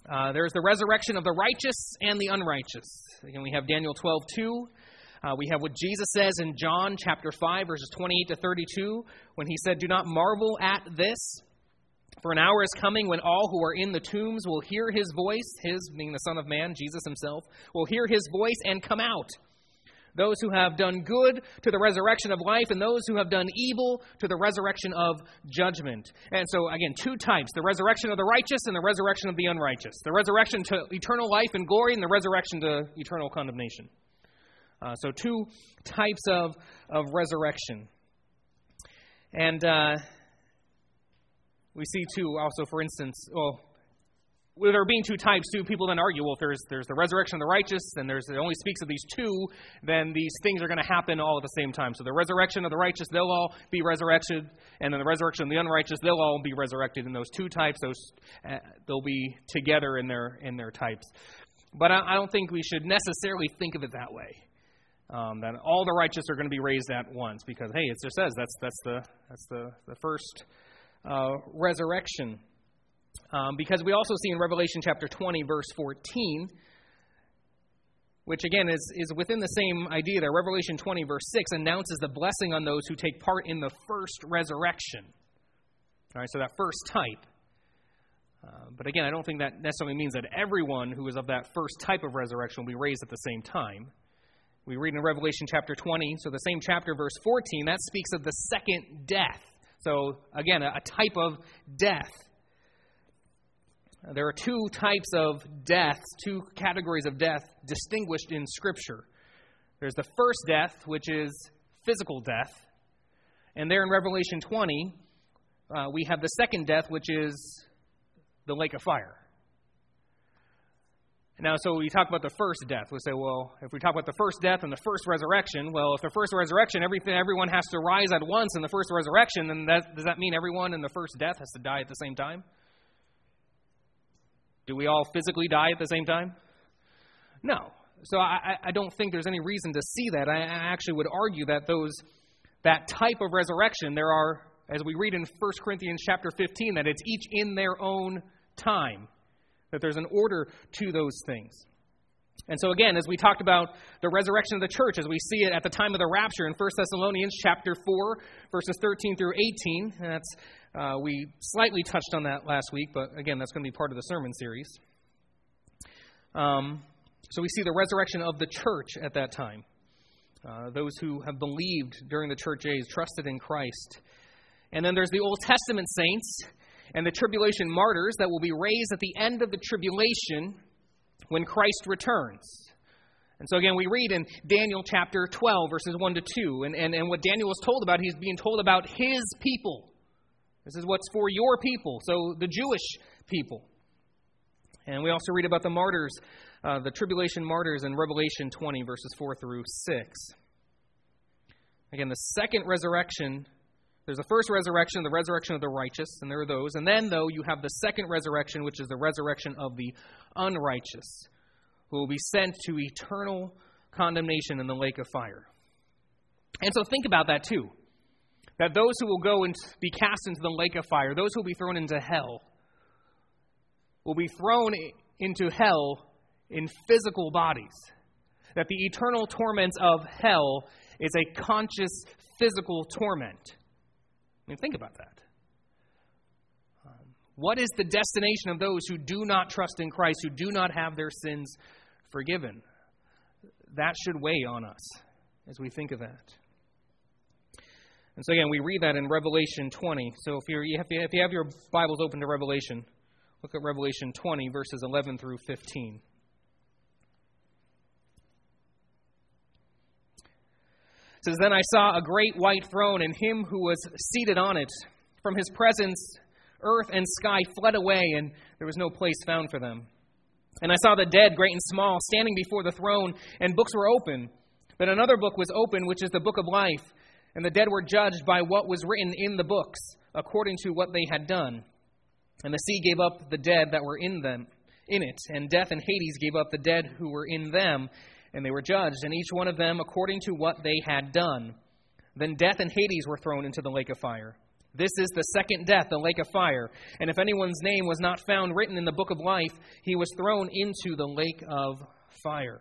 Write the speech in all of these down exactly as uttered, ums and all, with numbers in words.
Uh, there's the resurrection of the righteous and the unrighteous. Again, we have Daniel twelve two. Uh, we have what Jesus says in John chapter five, verses twenty-eight to thirty-two, when he said, "Do not marvel at this, for an hour is coming when all who are in the tombs will hear his voice," his being the Son of Man, Jesus himself, "will hear his voice and come out. Those who have done good to the resurrection of life, and those who have done evil to the resurrection of judgment." And so, again, two types, the resurrection of the righteous and the resurrection of the unrighteous. The resurrection to eternal life and glory, and the resurrection to eternal condemnation. Uh, so two types of, of resurrection. And uh, we see, too, also, for instance, well, with there being two types, too, people then argue, well, if there's there's the resurrection of the righteous, and there's it only speaks of these two, then these things are going to happen all at the same time. So the resurrection of the righteous, they'll all be resurrected, and then the resurrection of the unrighteous, they'll all be resurrected. In those two types, those uh, they'll be together in their in their types. But I, I don't think we should necessarily think of it that way. Um, that all the righteous are going to be raised at once, because hey, it just says that's that's the that's the the first uh, resurrection. Um, because we also see in Revelation chapter twenty, verse fourteen, which again is is within the same idea there. Revelation twenty, verse six announces the blessing on those who take part in the first resurrection. All right, so that first type. Uh, but again, I don't think that necessarily means that everyone who is of that first type of resurrection will be raised at the same time. We read in Revelation chapter twenty, so the same chapter, verse fourteen, that speaks of the second death. So again, a, a type of death. There are two types of deaths, two categories of death distinguished in Scripture. There's the first death, which is physical death. And there in Revelation twenty, uh, we have the second death, which is the lake of fire. Now, so we talk about the first death. We say, well, if we talk about the first death and the first resurrection, well, if the first resurrection, everything, everyone has to rise at once in the first resurrection, then that, does that mean everyone in the first death has to die at the same time? Do we all physically die at the same time? No. So I, I don't think there's any reason to see that. I actually would argue that those that type of resurrection, there are, as we read in First Corinthians chapter fifteen, that it's each in their own time. That there's an order to those things. And so again, as we talked about the resurrection of the church, as we see it at the time of the rapture in First Thessalonians chapter four, verses thirteen through eighteen, and that's uh, we slightly touched on that last week, but again, that's going to be part of the sermon series. Um, so we see the resurrection of the church at that time. Uh, those who have believed during the church age, trusted in Christ. And then there's the Old Testament saints and the tribulation martyrs that will be raised at the end of the tribulation when Christ returns. And so again, we read in Daniel chapter twelve, verses one to two, and, and, and what Daniel was told about, he's being told about his people. This is what's for your people, so the Jewish people. And we also read about the martyrs, uh, the tribulation martyrs in Revelation twenty, verses four through six. Again, the second resurrection, there's the first resurrection, the resurrection of the righteous, and there are those. And then, though, you have the second resurrection, which is the resurrection of the unrighteous, who will be sent to eternal condemnation in the lake of fire. And so think about that, too. That those who will go and be cast into the lake of fire, those who will be thrown into hell, will be thrown into hell in physical bodies. That the eternal torments of hell is a conscious physical torment. I mean, think about that. Um, what is the destination of those who do not trust in Christ, who do not have their sins forgiven? That should weigh on us as we think of that. And so again, we read that in Revelation twenty. So if, you're, if you have your Bibles open to Revelation, look at Revelation twenty, verses eleven through fifteen. It says, "Then I saw a great white throne, and him who was seated on it. From his presence, earth and sky fled away, and there was no place found for them. And I saw the dead, great and small, standing before the throne, and books were open. But another book was open, which is the book of life. And the dead were judged by what was written in the books, according to what they had done. And the sea gave up the dead that were in them, in it, and death and Hades gave up the dead who were in them, and they were judged, and each one of them according to what they had done. Then death and Hades were thrown into the lake of fire. This is the second death, the lake of fire. And if anyone's name was not found written in the book of life, he was thrown into the lake of fire.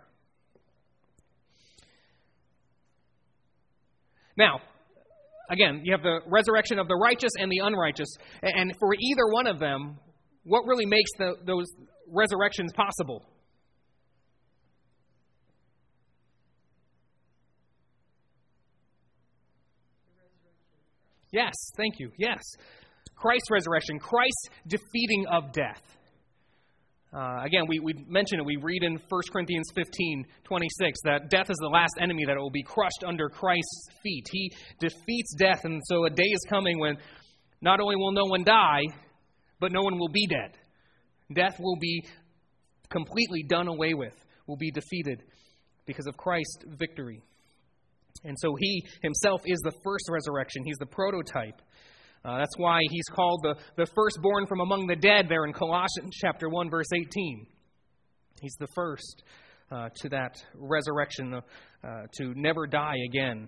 Now, again, you have the resurrection of the righteous and the unrighteous. And for either one of them, what really makes the, those resurrections possible? Yes, thank you. Yes. Christ's resurrection, Christ's defeating of death. Uh, again, we, we mentioned it. We read in First Corinthians fifteen twenty-six that death is the last enemy that will be crushed under Christ's feet. He defeats death, and so a day is coming when not only will no one die, but no one will be dead. Death will be completely done away with, will be defeated because of Christ's victory. And so he himself is the first resurrection. He's the prototype. Uh, that's why he's called the, the firstborn from among the dead there in Colossians chapter one, verse eighteen. He's the first uh, to that resurrection, uh, to never die again.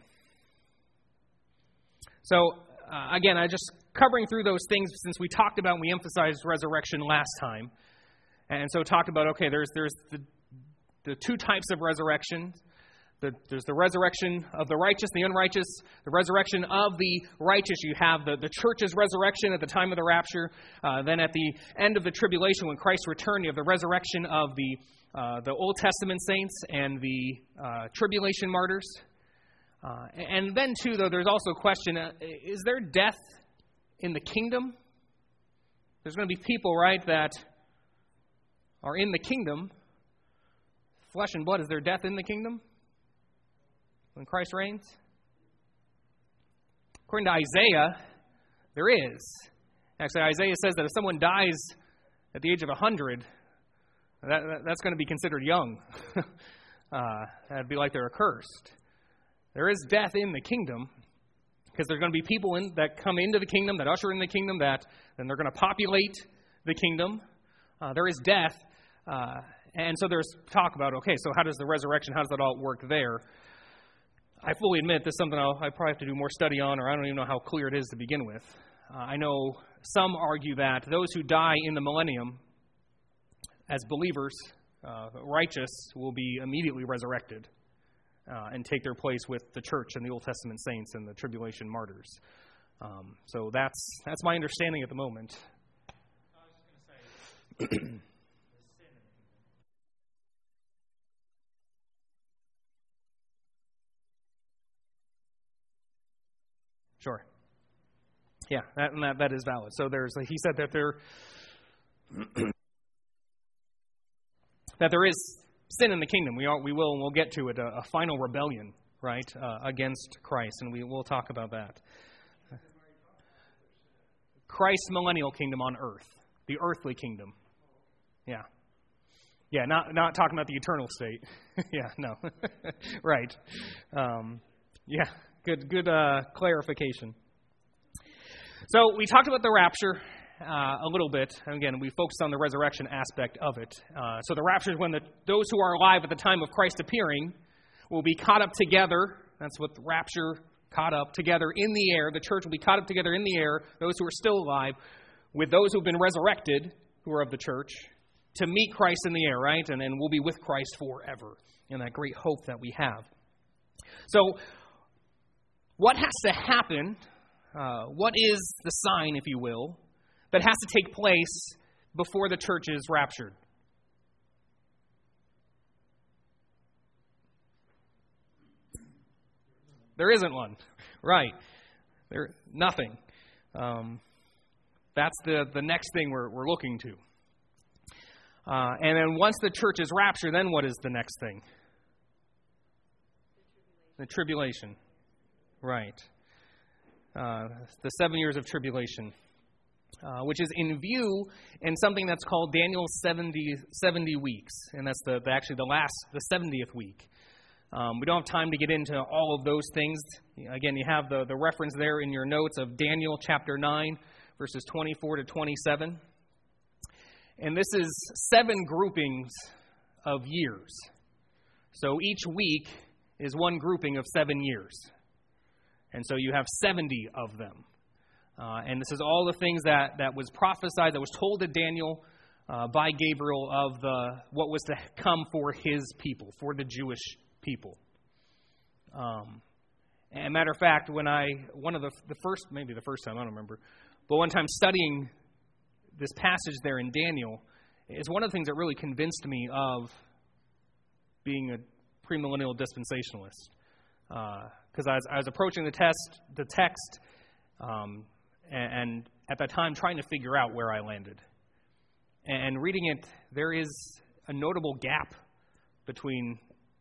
So, uh, again, I just covering through those things since we talked about and we emphasized resurrection last time. And so talked about, okay, there's there's the, the two types of resurrection. The, there's the resurrection of the righteous, the unrighteous. The resurrection of the righteous, you have the, the church's resurrection at the time of the rapture. Uh, then at the end of the tribulation, when Christ returned, you have the resurrection of the uh, the Old Testament saints and the uh, tribulation martyrs. Uh, and then, too, though, there's also a question, uh, is there death in the kingdom? There's going to be people, right, that are in the kingdom. Flesh and blood, is there death in the kingdom when Christ reigns? According to Isaiah, there is. Actually, Isaiah says that if someone dies at the age of one hundred, that, that, that's going to be considered young. uh, that'd be like they're accursed. There is death in the kingdom because there's going to be people in, that come into the kingdom, that usher in the kingdom, that then they're going to populate the kingdom. Uh, there is death. Uh, and so there's talk about, okay, so how does the resurrection, how does that all work there? I fully admit this is something I'll, I probably have to do more study on, or I don't even know how clear it is to begin with. Uh, I know some argue that those who die in the millennium as believers, uh, righteous, will be immediately resurrected uh, and take their place with the church and the Old Testament saints and the tribulation martyrs. Um, so that's that's my understanding at the moment. I was just going to say, Sure. Yeah, that, and that, that is valid. So there's, he said that there, that there is sin in the kingdom. We are, we will, and we'll get to it, a, a final rebellion, right, uh, against Christ, and we will talk about that. Christ's millennial kingdom on earth, the earthly kingdom. Yeah. Yeah, not not talking about the eternal state. yeah, no. right. Um, yeah. Good, good uh, clarification. So we talked about the rapture uh, a little bit. Again, we focused on the resurrection aspect of it. Uh, so the rapture is when the, those who are alive at the time of Christ appearing will be caught up together. That's what the rapture, caught up together in the air. The church will be caught up together in the air, those who are still alive, with those who have been resurrected, who are of the church, to meet Christ in the air, right? And then we'll be with Christ forever in that great hope that we have. So what has to happen, uh, what is the sign, if you will, that has to take place before the church is raptured? There isn't one. Right. There, nothing. Um, that's the, the next thing we're, we're looking to. Uh, and then once the church is raptured, then what is the next thing? The tribulation. Right. Uh, the seven years of tribulation, uh, which is in view in something that's called Daniel's seventy, seventy weeks. And that's the, the actually the last, the seventieth week. Um, we don't have time to get into all of those things. Again, you have the, the reference there in your notes of Daniel chapter nine, verses twenty-four to twenty-seven. And this is seven groupings of years. So each week is one grouping of seven years. And so you have seventy of them. Uh, and this is all the things that, that was prophesied, that was told to Daniel uh, by Gabriel of the what was to come for his people, for the Jewish people. Um, and matter of fact, when I, one of the, the first, maybe the first time, I don't remember, but one time studying this passage there in Daniel, is one of the things that really convinced me of being a premillennial dispensationalist. Because uh, I, was, I was approaching the test, the text, um, and, and at that time trying to figure out where I landed. And, and reading it, there is a notable gap between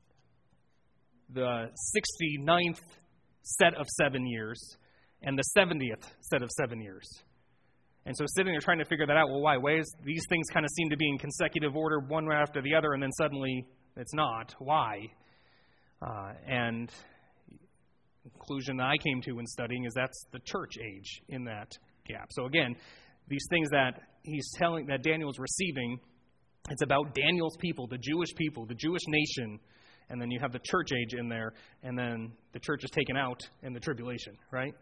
the sixty-ninth set of seven years and the seventieth set of seven years. And so sitting there trying to figure that out, well, why? Why is these things kind of seem to be in consecutive order, one right after the other, and then suddenly it's not? Why? Uh, and the conclusion that I came to in studying is that's the church age in that gap. So again, these things that he's telling, that Daniel is receiving, it's about Daniel's people, the Jewish people, the Jewish nation, and then you have the church age in there, and then the church is taken out in the tribulation, right?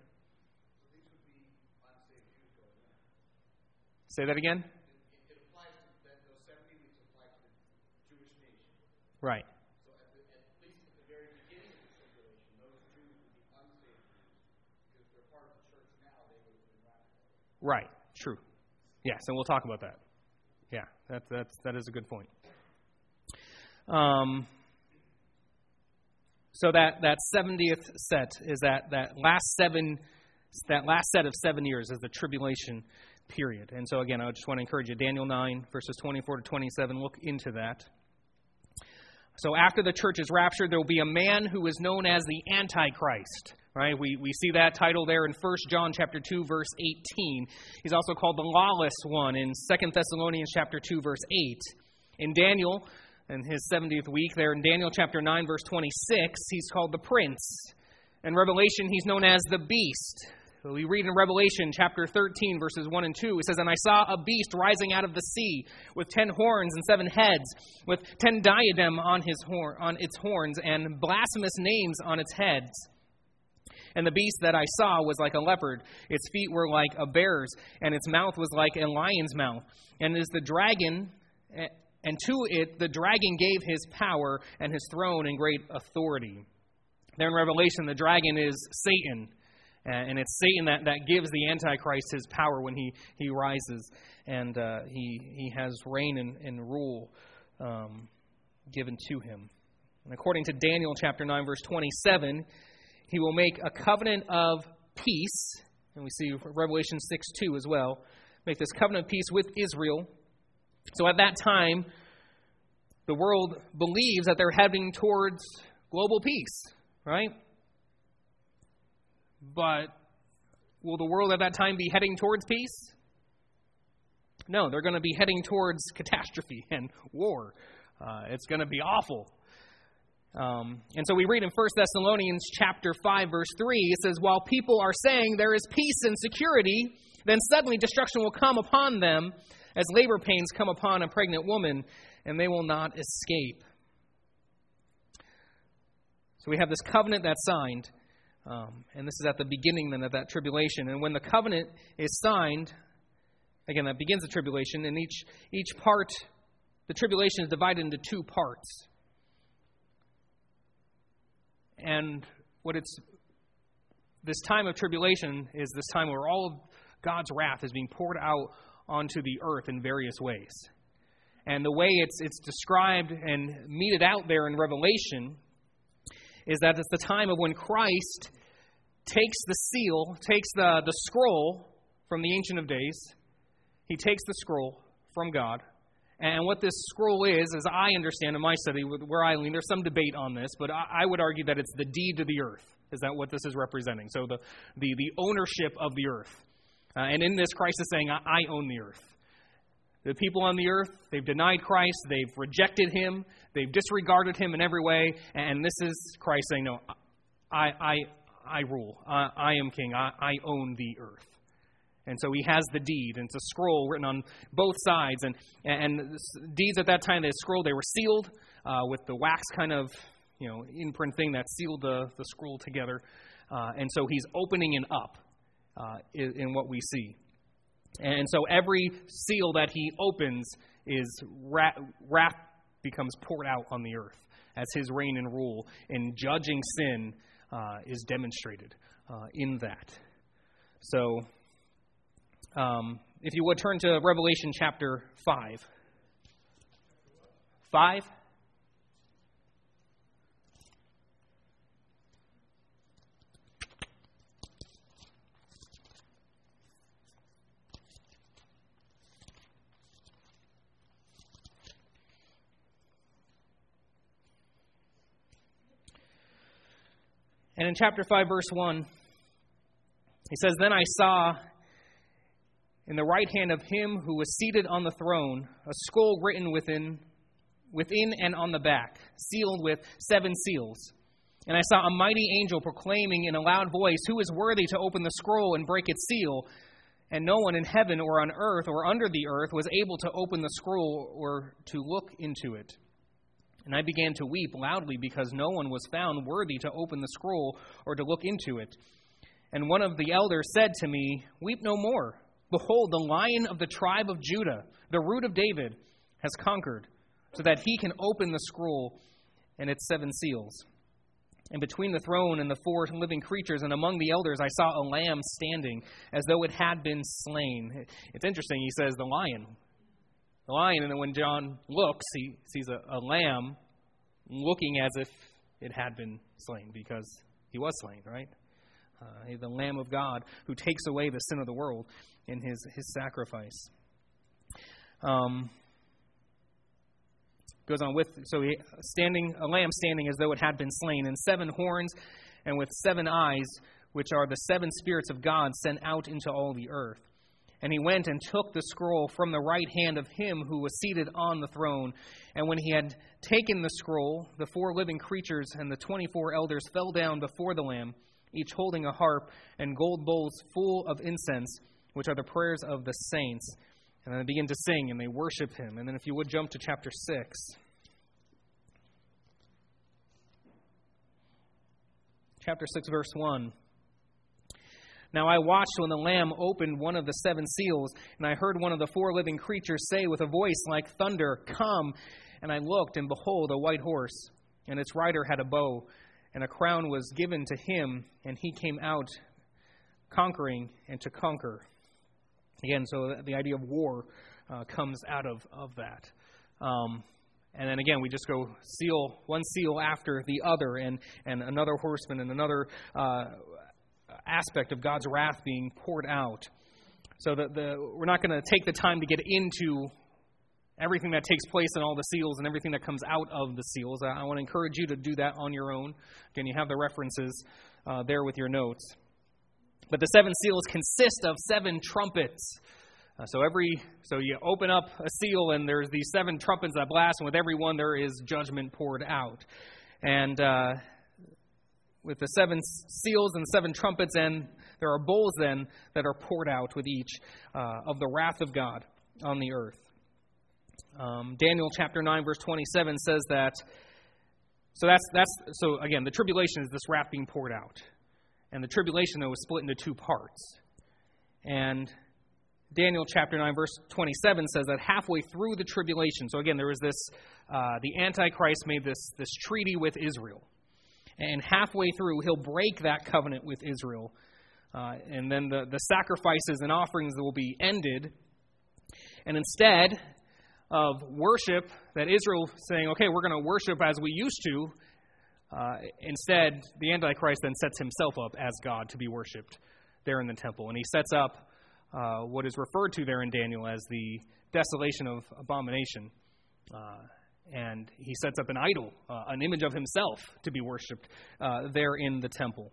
Say that again? It applies to that, those seventy weeks apply to the Jewish nation. Right. So at, the, at least at the very beginning of the tribulation, those Jews would be unsaved Jews. Because they're part of the church now, they would have been ratified. Right. True. Yes, and we'll talk about that. Yeah, that, that's, that is a good point. Um, so that, that seventieth set is that, that last seven, that last set of seven years is the tribulation period. And so again, I just want to encourage you, Daniel nine, verses twenty-four to twenty-seven, look into that. So after the church is raptured, there will be a man who is known as the Antichrist. Right? We we see that title there in First John chapter two, verse eighteen. He's also called the lawless one in Second Thessalonians chapter two, verse eight. In Daniel, in his seventieth week there in Daniel chapter nine, verse twenty-six, he's called the prince. In Revelation, he's known as the beast. We read in Revelation chapter thirteen, verses one and two, it says, "And I saw a beast rising out of the sea with ten horns and seven heads, with ten diadem on his horn, on its horns, and blasphemous names on its heads. And the beast that I saw was like a leopard. Its feet were like a bear's, and its mouth was like a lion's mouth. And as the dragon, and to it the dragon gave his power and his throne and great authority." There in Revelation, the dragon is Satan. And it's Satan that, that gives the Antichrist his power when he, he rises. And uh, he he has reign and, and rule um, given to him. And according to Daniel chapter nine, verse twenty-seven, he will make a covenant of peace. And we see Revelation six two as well. Make this covenant of peace with Israel. So at that time, the world believes that they're heading towards global peace. Right? But will the world at that time be heading towards peace? No, they're going to be heading towards catastrophe and war. Uh, it's going to be awful. Um, and so we read in First Thessalonians chapter five, verse three, it says, "While people are saying there is peace and security, then suddenly destruction will come upon them as labor pains come upon a pregnant woman, and they will not escape." So we have this covenant that's signed. Um, and this is at the beginning then of that tribulation. And when the covenant is signed, again, that begins the tribulation. And each each part, the tribulation is divided into two parts. And what it's this time of tribulation is this time where all of God's wrath is being poured out onto the earth in various ways. And the way it's it's described and meted out there in Revelation is that it's the time of when Christ takes the seal, takes the, the scroll from the Ancient of Days. He takes the scroll from God. And what this scroll is, as I understand in my study, where I lean, there's some debate on this, but I, I would argue that it's the deed to the earth. Is that what this is representing? So the, the, the ownership of the earth. Uh, and in this, Christ is saying, I, I own the earth. The people on the earth, they've denied Christ, they've rejected him, they've disregarded him in every way, and this is Christ saying, no, I I, I rule, I, I am king, I, I own the earth. And so he has the deed, and it's a scroll written on both sides, and and deeds at that time, the scroll, they were sealed uh, with the wax kind of, you know, imprint thing that sealed the, the scroll together, uh, and so he's opening it up. uh, in, in what we see. And so every seal that he opens is wrath, wrath becomes poured out on the earth as his reign and rule in judging sin uh, is demonstrated uh, in that. So, um, if you would turn to Revelation chapter five. Five. And in chapter five, verse one, he says, "Then I saw in the right hand of him who was seated on the throne a scroll written within, within and on the back, sealed with seven seals. And I saw a mighty angel proclaiming in a loud voice, 'Who is worthy to open the scroll and break its seal?' And no one in heaven or on earth or under the earth was able to open the scroll or to look into it. And I began to weep loudly because no one was found worthy to open the scroll or to look into it. And one of the elders said to me, 'Weep no more. Behold, the Lion of the tribe of Judah, the Root of David, has conquered, so that he can open the scroll and its seven seals.' And between the throne and the four living creatures and among the elders, I saw a lamb standing as though it had been slain." It's interesting, he says the lion. The lion, and then when John looks, he sees a, a lamb looking as if it had been slain, because he was slain, right? Uh, the Lamb of God who takes away the sin of the world in his, his sacrifice. Um, goes on with, so he, standing, a lamb standing as though it had been slain, and seven horns, and with seven eyes, which are the seven spirits of God sent out into all the earth. And he went and took the scroll from the right hand of him who was seated on the throne. And when he had taken the scroll, the four living creatures and the twenty-four elders fell down before the Lamb, each holding a harp and gold bowls full of incense, which are the prayers of the saints. And then they begin to sing and they worship him. And then if you would jump to chapter six. Chapter six, verse one. "Now I watched when the Lamb opened one of the seven seals, and I heard one of the four living creatures say with a voice like thunder, 'Come!' And I looked, and behold, a white horse, and its rider had a bow, and a crown was given to him, and he came out conquering and to conquer." Again, so the idea of war uh, comes out of, of that. Um, and then again, we just go seal, one seal after the other, and, and another horseman and another uh aspect of God's wrath being poured out. So that the we're not going to take the time to get into everything that takes place in all the seals and everything that comes out of the seals. I, I want to encourage you to do that on your own. Again, you have the references uh, there with your notes. But the seven seals consist of seven trumpets. Uh, so every so you open up a seal and there's these seven trumpets that blast, and with every one there is judgment poured out. And uh, with the seven seals and seven trumpets, and there are bowls then that are poured out with each uh, of the wrath of God on the earth. Um, Daniel chapter nine, verse twenty-seven says that. So that's that's so again, the tribulation is this wrath being poured out, and the tribulation though is split into two parts. And Daniel chapter nine, verse twenty-seven says that halfway through the tribulation. So again, there was this uh, the Antichrist made this this treaty with Israel. And halfway through, he'll break that covenant with Israel. Uh, and then the, the sacrifices and offerings will be ended. And instead of worship that Israel saying, okay, we're going to worship as we used to, uh, instead, the Antichrist then sets himself up as God to be worshipped there in the temple. And he sets up uh, what is referred to there in Daniel as the desolation of abomination. Uh And he sets up an idol, uh, an image of himself to be worshipped uh, there in the temple.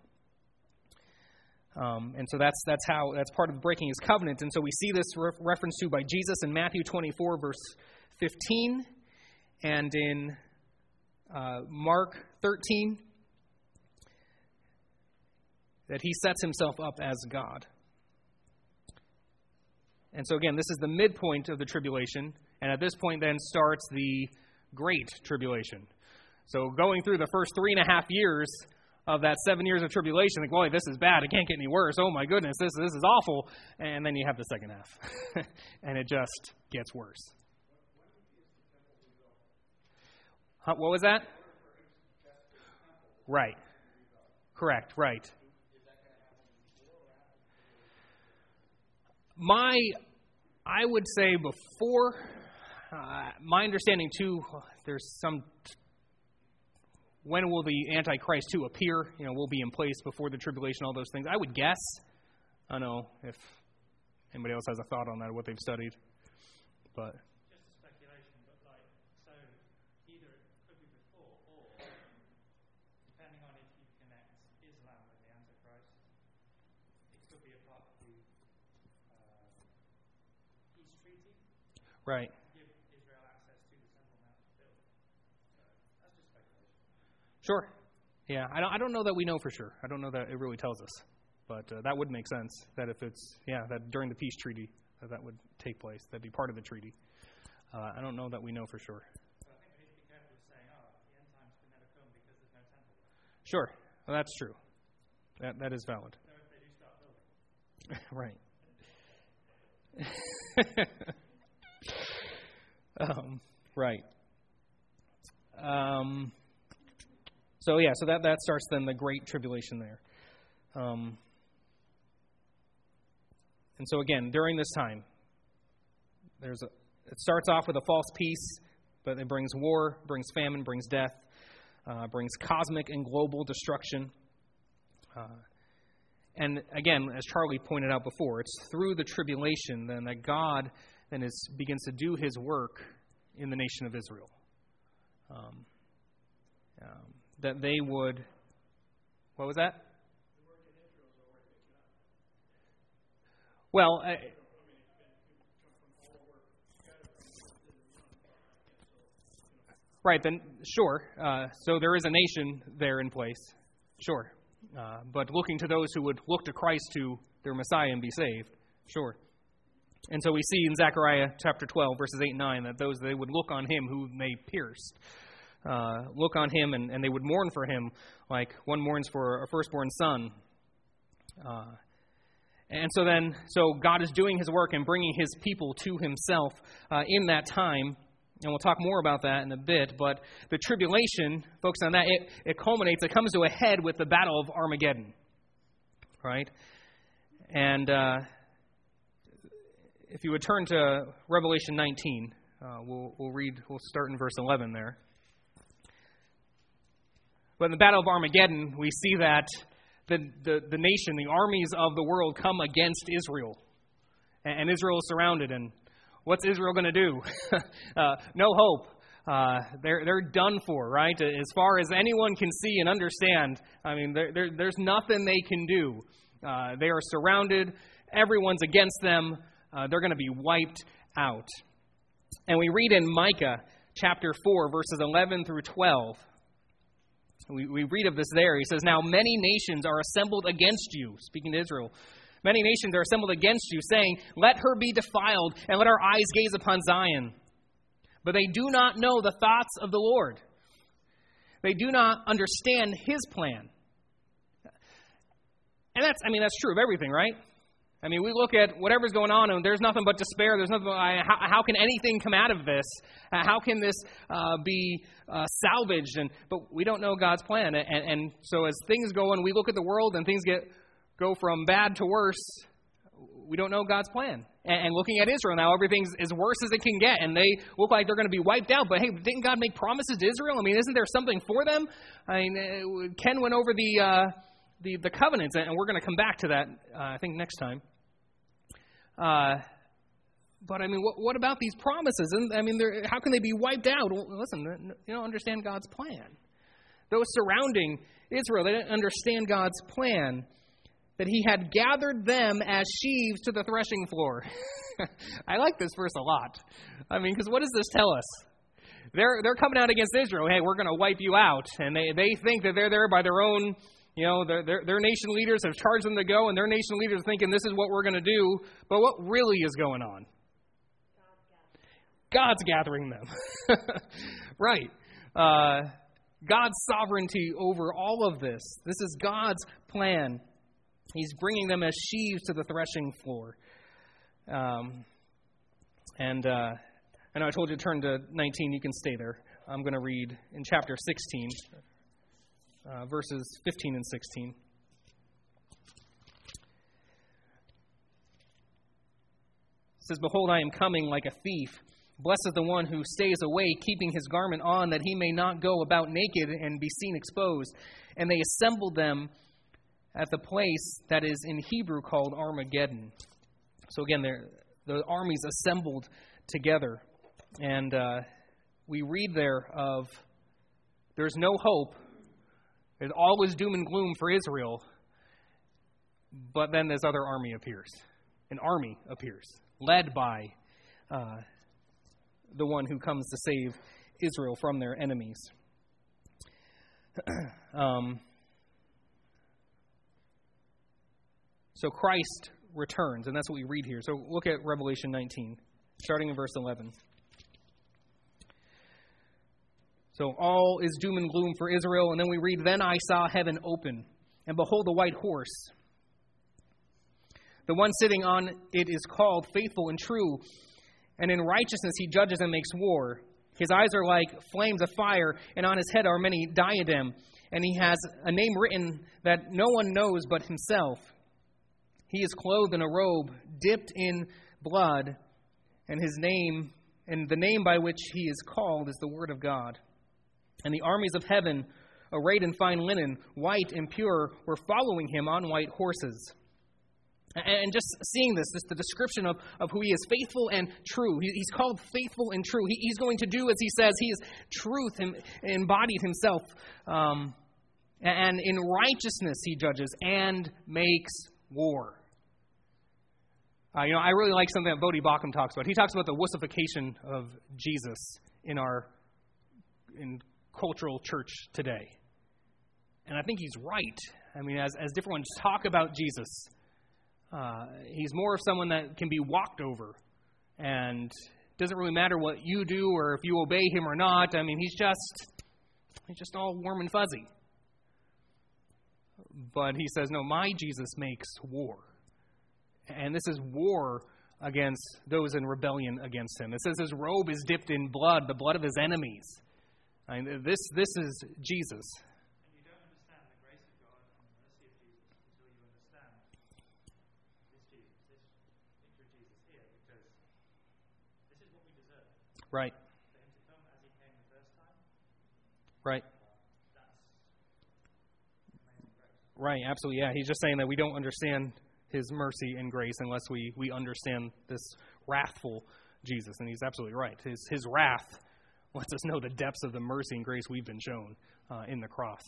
Um, and so that's that's how that's part of breaking his covenant. And so we see this re- reference to by Jesus in Matthew twenty-four, verse fifteen, and in uh, Mark thirteen, that he sets himself up as God. And so again, this is the midpoint of the tribulation, and at this point then starts the Great Tribulation. So going through the first three and a half years of that seven years of tribulation. Like, boy, this is bad. It can't get any worse. Oh, my goodness, this, this is awful. And then you have the second half. And it just gets worse. Huh, what was that? Right. Correct, right. My, I would say before, uh, my understanding too, there's some, when will the Antichrist too appear? You know, will be in place before the tribulation, all those things. I would guess. I don't know if anybody else has a thought on that, what they've studied. But just a speculation, but like, so either it could be before, or depending on if you connect Islam with the Antichrist, it could be a part of the uh, peace treaty. Right. Give Israel access to the Temple Mount to build. So that's just speculation. Sure. Yeah, I don't, I don't know that we know for sure. I don't know that it really tells us. But uh, that would make sense, that if it's, yeah, that during the peace treaty, that, that would take place. That'd be part of the treaty. Uh, I don't know that we know for sure. So I think we need to be careful of saying, oh, the end times can never come because there's no temple. Sure. Well, that's true. That That is valid. So if they do start building. Right. um, right. Um, so, yeah, so that, that starts then the Great Tribulation there. Um, and so, again, during this time, there's a, it starts off with a false peace, but it brings war, brings famine, brings death, uh, brings cosmic and global destruction. Uh, and again, as Charlie pointed out before, it's through the tribulation then that God then is, begins to do his work in the nation of Israel. Um, um, that they would, what was that? Well, uh, right, then, sure. Uh, so there is a nation there in place, sure. Uh, but looking to those who would look to Christ to their Messiah and be saved, sure. And so we see in Zechariah chapter twelve, verses eight and nine, that those, they would look on him whom they pierced. Uh, look on him and, and they would mourn for him like one mourns for a firstborn son. Uh And so then, so God is doing his work and bringing his people to himself uh, in that time. And we'll talk more about that in a bit. But the tribulation, focus on that, it, it culminates, it comes to a head with the Battle of Armageddon. Right? And uh, if you would turn to Revelation nineteen, uh, we'll, we'll read, we'll start in verse eleven there. But in the Battle of Armageddon, we see that The, the, the nation, the armies of the world come against Israel. And, and Israel is surrounded. And what's Israel going to do? uh, no hope. Uh, they're, they're done for, right? As far as anyone can see and understand, I mean, there, there, there's nothing they can do. Uh, they are surrounded. Everyone's against them. Uh, they're going to be wiped out. And we read in Micah chapter four, verses eleven through twelve. We, we read of this there. He says, "Now many nations are assembled against you," speaking to Israel. "Many nations are assembled against you, saying, 'Let her be defiled, and let our eyes gaze upon Zion.' But they do not know the thoughts of the Lord. They do not understand his plan." And that's, I mean, that's true of everything, right? I mean, we look at whatever's going on, and there's nothing but despair. There's nothing. How, how can anything come out of this? How can this uh, be uh, salvaged? And but we don't know God's plan. And, and so as things go on, we look at the world, and things get go from bad to worse. We don't know God's plan. And, and looking at Israel now, everything's as worse as it can get, and they look like they're going to be wiped out. But hey, didn't God make promises to Israel? I mean, isn't there something for them? I mean, Ken went over the uh, the the covenants, and we're going to come back to that, uh, I think, next time. Uh, but I mean, what, what about these promises? And I mean, how can they be wiped out? Well, listen, you don't understand God's plan. Those surrounding Israel, they didn't understand God's plan, that he had gathered them as sheaves to the threshing floor. I like this verse a lot. I mean, because what does this tell us? They're they're coming out against Israel. Hey, we're going to wipe you out, and they they think that they're there by their own. You know, their, their, their nation leaders have charged them to go, and their nation leaders are thinking this is what we're going to do. But what really is going on? God's gathering them. Right. Uh, God's sovereignty over all of this. This is God's plan. He's bringing them as sheaves to the threshing floor. Um, and uh, I know I told you to turn to nineteen. You can stay there. I'm going to read in chapter sixteen, uh, verses fifteen and sixteen. It says, "Behold, I am coming like a thief. Blessed is the one who stays away, keeping his garment on, that he may not go about naked and be seen exposed. And they assembled them at the place that is in Hebrew called Armageddon." So again, the armies assembled together. And uh, we read there of, there's no hope. There's always doom and gloom for Israel. But then this other army appears. An army appears, led by uh, the one who comes to save Israel from their enemies. um, so Christ returns, and that's what we read here. So look at Revelation nineteen, starting in verse eleven. So all is doom and gloom for Israel, and then we read, "Then I saw heaven open, and behold, a white horse. The one sitting on it is called Faithful and True, and in righteousness he judges and makes war. His eyes are like flames of fire, and on his head are many diadems, and he has a name written that no one knows but himself. He is clothed in a robe dipped in blood, and his name, and the name by which he is called is the Word of God. And the armies of heaven, arrayed in fine linen, white and pure, were following him on white horses." And just seeing this, this the description of, of who he is, faithful and true. He, he's called faithful and true. He, he's going to do as he says. He is truth and embodied himself. Um, and in righteousness he judges and makes war. Uh, you know, I really like something that Bodhi Baucham talks about. He talks about the wussification of Jesus in our in cultural church today. And I think he's right. I mean, as, as different ones talk about Jesus, Uh, he's more of someone that can be walked over, and it doesn't really matter what you do or if you obey him or not. I mean, he's just he's just all warm and fuzzy. But he says, no, my Jesus makes war, and this is war against those in rebellion against him. It says his robe is dipped in blood, the blood of his enemies. I mean, this this is Jesus. Right. Right. Right, absolutely, yeah. He's just saying that we don't understand his mercy and grace unless we, we understand this wrathful Jesus. And he's absolutely right. His his wrath lets us know the depths of the mercy and grace we've been shown uh, in the cross.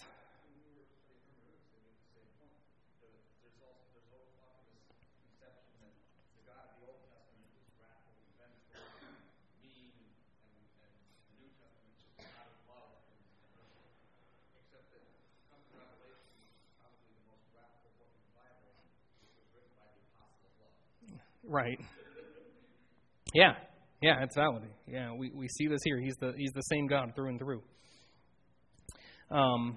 Right. Yeah. Yeah, it's valid. Yeah, we, we see this here. He's the he's the same God through and through. Um.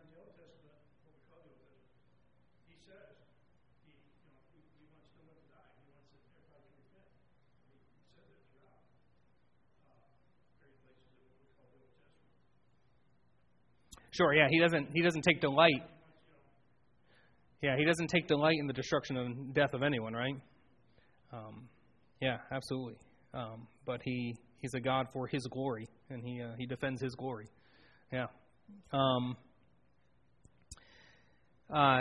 Sure. Yeah, he doesn't he doesn't take delight. Yeah, he doesn't take delight in the destruction and death of anyone, right? Um, yeah, absolutely. Um, but he, he's a God for his glory, and he uh, he defends his glory. Yeah. Um, uh,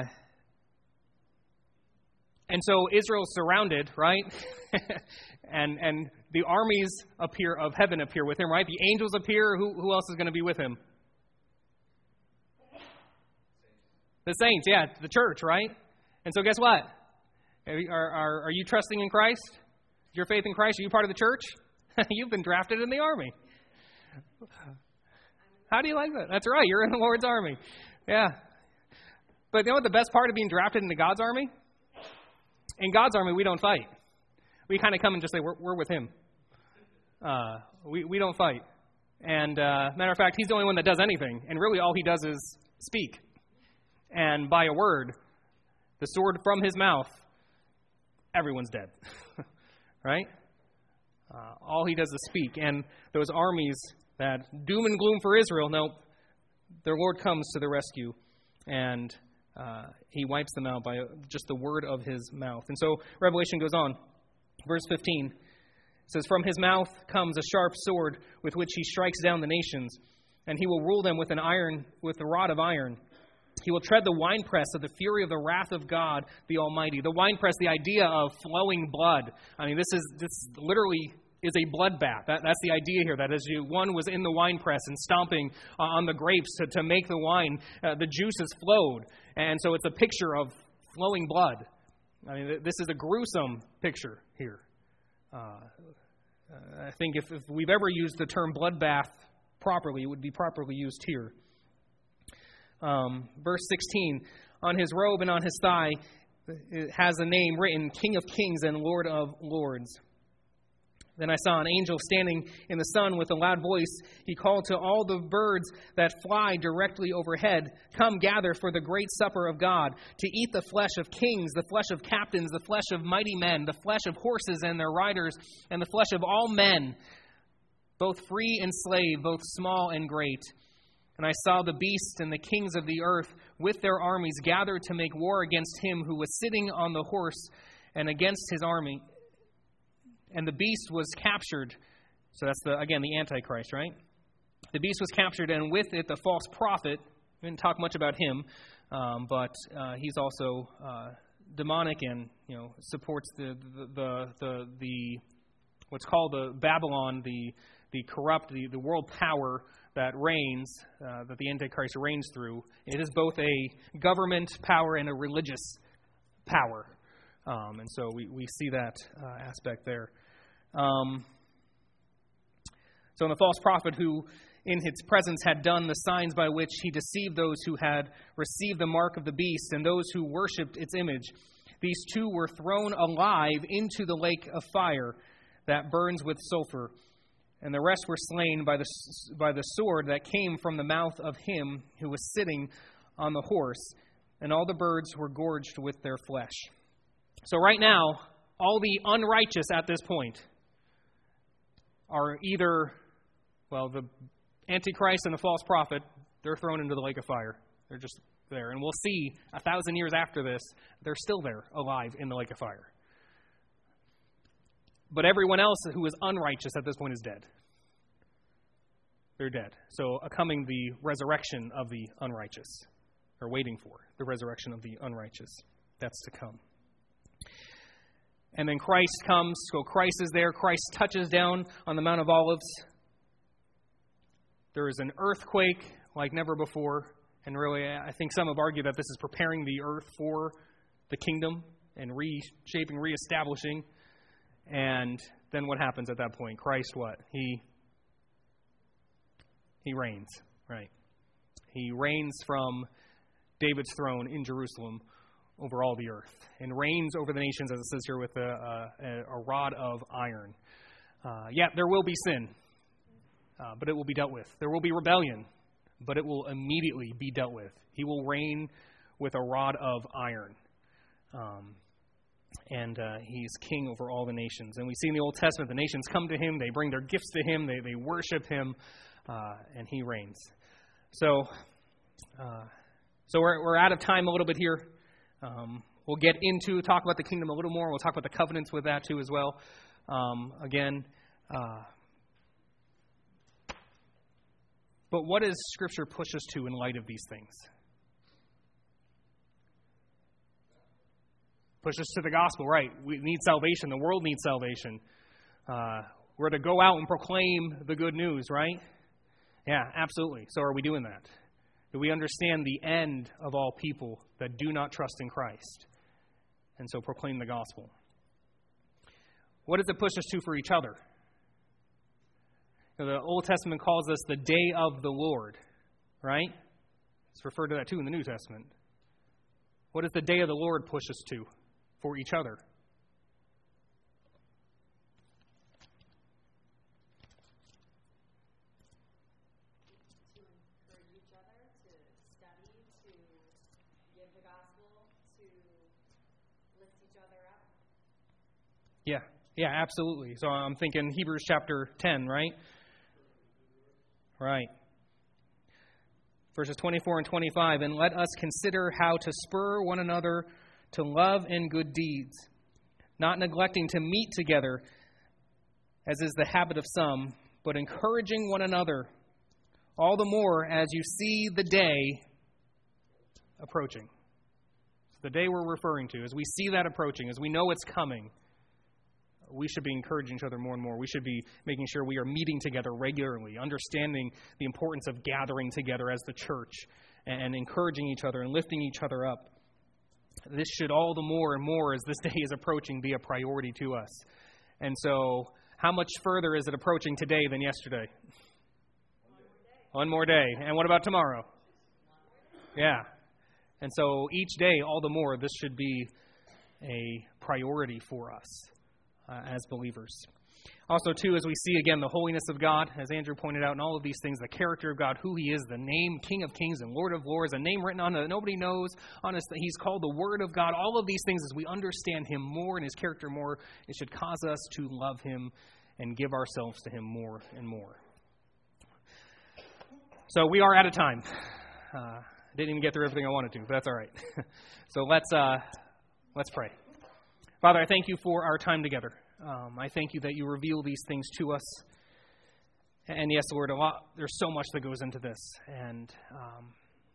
and so Israel's surrounded, right? and and the armies appear of heaven appear with him, right? The angels appear. Who who else is going to be with him? The saints, yeah, the church, right? And so guess what? Are, are, are you trusting in Christ? Your faith in Christ? Are you part of the church? You've been drafted in the army. How do you like that? That's right. You're in the Lord's army. Yeah. But you know what the best part of being drafted into God's army? In God's army, we don't fight. We kind of come and just say, we're, we're with him. Uh, we, we don't fight. And uh, matter of fact, he's the only one that does anything. And really all he does is speak. And by a word, the sword from his mouth, everyone's dead. Right? Uh, all he does is speak. And those armies that doom and gloom for Israel, no, their Lord comes to the rescue. And uh, he wipes them out by just the word of his mouth. And so Revelation goes on. Verse fifteen says, "From his mouth comes a sharp sword with which he strikes down the nations, and he will rule them with an iron, with a rod of iron. He will tread the winepress of the fury of the wrath of God the Almighty." The winepress, the idea of flowing blood. I mean, this is this literally is a bloodbath. That, that's the idea here. That as you, one was in the winepress and stomping uh, on the grapes to, to make the wine, uh, the juices flowed. And so it's a picture of flowing blood. I mean, this is a gruesome picture here. Uh, I think if, if we've ever used the term bloodbath properly, it would be properly used here. Um, verse sixteen, "On his robe and on his thigh it has a name written, King of Kings and Lord of Lords. Then I saw an angel standing in the sun with a loud voice. He called to all the birds that fly directly overhead, 'Come gather for the great supper of God, to eat the flesh of kings, the flesh of captains, the flesh of mighty men, the flesh of horses and their riders, and the flesh of all men, both free and slave, both small and great.' And I saw the beast and the kings of the earth with their armies gathered to make war against him who was sitting on the horse and against his army. And the beast was captured." So that's, the again, the Antichrist, right? "The beast was captured, and with it the false prophet." We didn't talk much about him, um, but uh, he's also uh, demonic and, you know, supports the the, the the the what's called the Babylon, the the corrupt, the, the world power that reigns, uh, that the Antichrist reigns through. It is both a government power and a religious power. Um, and so we, we see that uh, aspect there. Um, so in the false prophet who in his presence had done the signs by which he deceived those who had received the mark of the beast and those who worshipped its image, these two were thrown alive into the lake of fire that burns with sulfur. And the rest were slain by the, by the sword that came from the mouth of him who was sitting on the horse, and all the birds were gorged with their flesh. So right now, all the unrighteous at this point are either, well, the Antichrist and the false prophet, they're thrown into the lake of fire. They're just there. And we'll see a thousand years after this, they're still there, alive in the lake of fire. But everyone else who is unrighteous at this point is dead. They're dead. So coming the resurrection of the unrighteous, or waiting for the resurrection of the unrighteous. That's to come. And then Christ comes. So Christ is there. Christ touches down on the Mount of Olives. There is an earthquake like never before. And really, I think some have argued that this is preparing the earth for the kingdom and reshaping, reestablishing. And then what happens at that point? Christ what? He he reigns, right? He reigns from David's throne in Jerusalem over all the earth, and reigns over the nations, as it says here, with a, a, a rod of iron. Uh, yeah, there will be sin, uh, but it will be dealt with. There will be rebellion, but it will immediately be dealt with. He will reign with a rod of iron. Um, and uh, he's king over all the nations. And we see in the Old Testament, the nations come to him, they bring their gifts to him, they, they worship him, uh, and he reigns. So, uh, so we're, we're out of time a little bit here. Um, we'll get into, talk about the kingdom a little more. We'll talk about the covenants with that too as well. Um, again, uh, but what does Scripture push us to in light of these things? Push us to the gospel, right? We need salvation. The world needs salvation. Uh, we're to go out and proclaim the good news, right? Yeah, absolutely. So are we doing that? Do we understand the end of all people that do not trust in Christ? And so proclaim the gospel. What does it push us to for each other? You know, the Old Testament calls us the day of the Lord, right? It's referred to that too in the New Testament. What does the day of the Lord push us to for each other? the gospel to lift each other up. Yeah, yeah, absolutely. So I'm thinking Hebrews chapter ten, right? Right. Verses twenty-four and twenty-five, and let us consider how to spur one another to love and good deeds, not neglecting to meet together, as is the habit of some, but encouraging one another, all the more as you see the day approaching. The day we're referring to, as we see that approaching, as we know it's coming, we should be encouraging each other more and more. We should be making sure we are meeting together regularly, understanding the importance of gathering together as the church and encouraging each other and lifting each other up. This should all the more and more as this day is approaching be a priority to us. And so, how much further is it approaching today than yesterday? One more day. One more day. And what about tomorrow? Yeah. And so each day, all the more, this should be a priority for us uh, as believers. Also, too, as we see again the holiness of God, as Andrew pointed out, and all of these things, the character of God, who He is, the name King of Kings and Lord of Lords, a name written on it that nobody knows, on us, that He's called the Word of God. All of these things, as we understand Him more and His character more, it should cause us to love Him and give ourselves to Him more and more. So we are out of time. Uh, didn't even get through everything I wanted to, but that's all right. So let's uh, let's pray. Father, I thank You for our time together. Um, I thank You that You reveal these things to us. And yes, Lord, a lot. There's so much that goes into this, and um,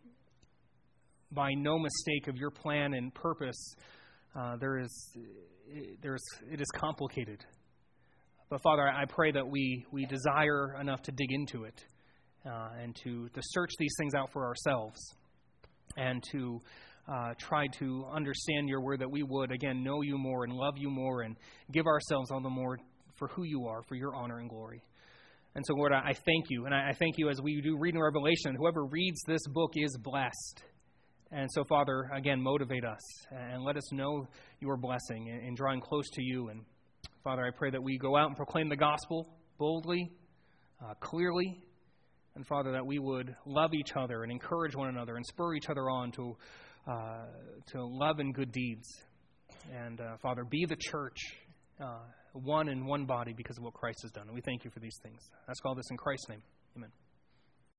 by no mistake of Your plan and purpose, uh, there is there's it is complicated. But Father, I pray that we we desire enough to dig into it uh, and to to search these things out for ourselves, and to uh, try to understand Your word, that we would again know You more and love You more and give ourselves all the more for who You are, for Your honor and glory. And so, Lord, I thank You, and I thank You as we do read in Revelation, whoever reads this book is blessed. And so, Father, again, motivate us and let us know Your blessing in drawing close to You. And Father, I pray that we go out and proclaim the gospel boldly, uh, clearly, and Father, that we would love each other and encourage one another and spur each other on to uh, to love and good deeds. And uh, Father, be the church, uh, one in one body because of what Christ has done. And we thank You for these things. I ask all this in Christ's name. Amen.